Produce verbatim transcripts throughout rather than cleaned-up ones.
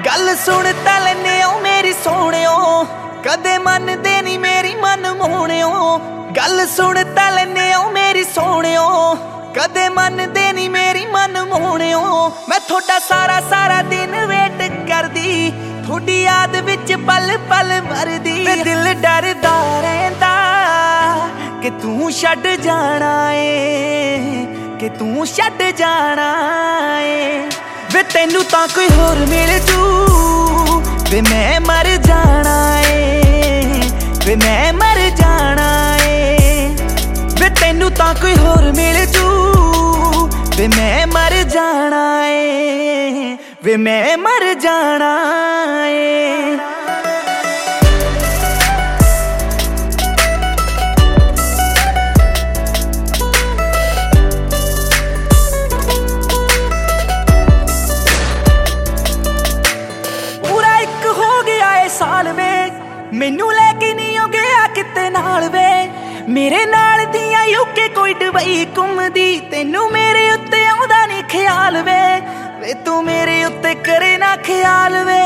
गल सुन तां लैने ओ मेरी सोहणियो, कदे मनदे नी मेरी मन मोहणियो। गल सुन तां लैने ओ मेरी सोहणियो, कदे मनदे नी मेरी मन मोहणियो। मैं थोड़ा सारा सारा दिन वेट करदी, थोड़ी याद विच पल पल मरदी। दिल डरदा रहिंदा कि तू छड्ड जाना ए, कि तू छड्ड जाना ए। वे तैनू तां कोई होर मिल जू, वे मैं मर जाना ए, वे मैं मर जाना ए। वे तैनू तां कोई होर मिल जू, वे मैं मर जाना ए, वे मैं मर जाना ए। साल वे मैनू लैके नहीं हो गया किते नाल वे, मेरे नाल दियां यूके कोई दुबई घूमदी। तैनू मेरे उत्ते आउंदा नहीं ख्याल वे, वे तू मेरे उत्ते करे ना ख्याल वे।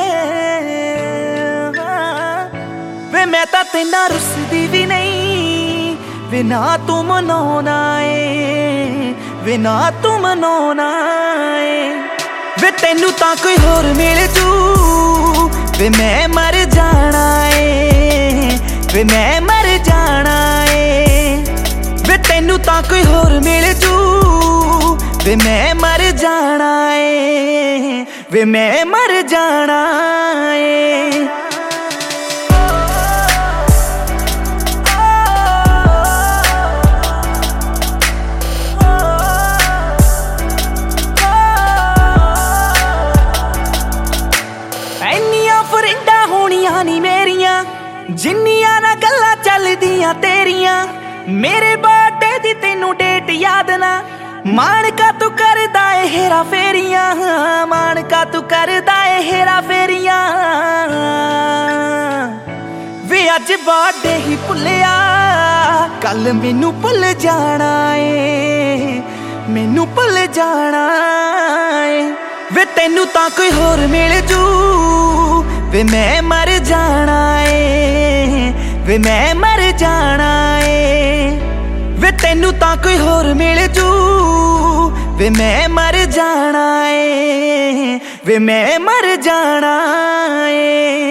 वे मैं तां तेना रुसदी भी नहीं, वे ना तू मनाउणा ए, वे ना तू मनाउणा ए। वे तैनू तां कोई होर मिल जू, वे मैं मर जाना ए, वे मैं मर जाना ए। वे तैनू तां कोई होर मिल जू, वे मैं मर जाना ए, वे मैं मर जाना ए। फरेंडा होनियां नी मेरियां, जिन्नियां ना गल्लां चलदियां तेरियां। मेरे बर्थडे दी तैनू डेट याद ना, मान का तू करदा ए हेरा फेरियां, मान का तू करदा ए हेरा फेरियां। वे अज बर्थडे ही भुल्लिया, कल मैनू भुल जाना ए, मैनू भुल जाना ए। वे तैनू तां कोई होर मिल जू, वे मैं मर जाना ए, वे मैं मर जाना ए। वे तैनू तां कोई होर मिल जू, वे मैं मर जाना ए, वे मैं मर जाना ए।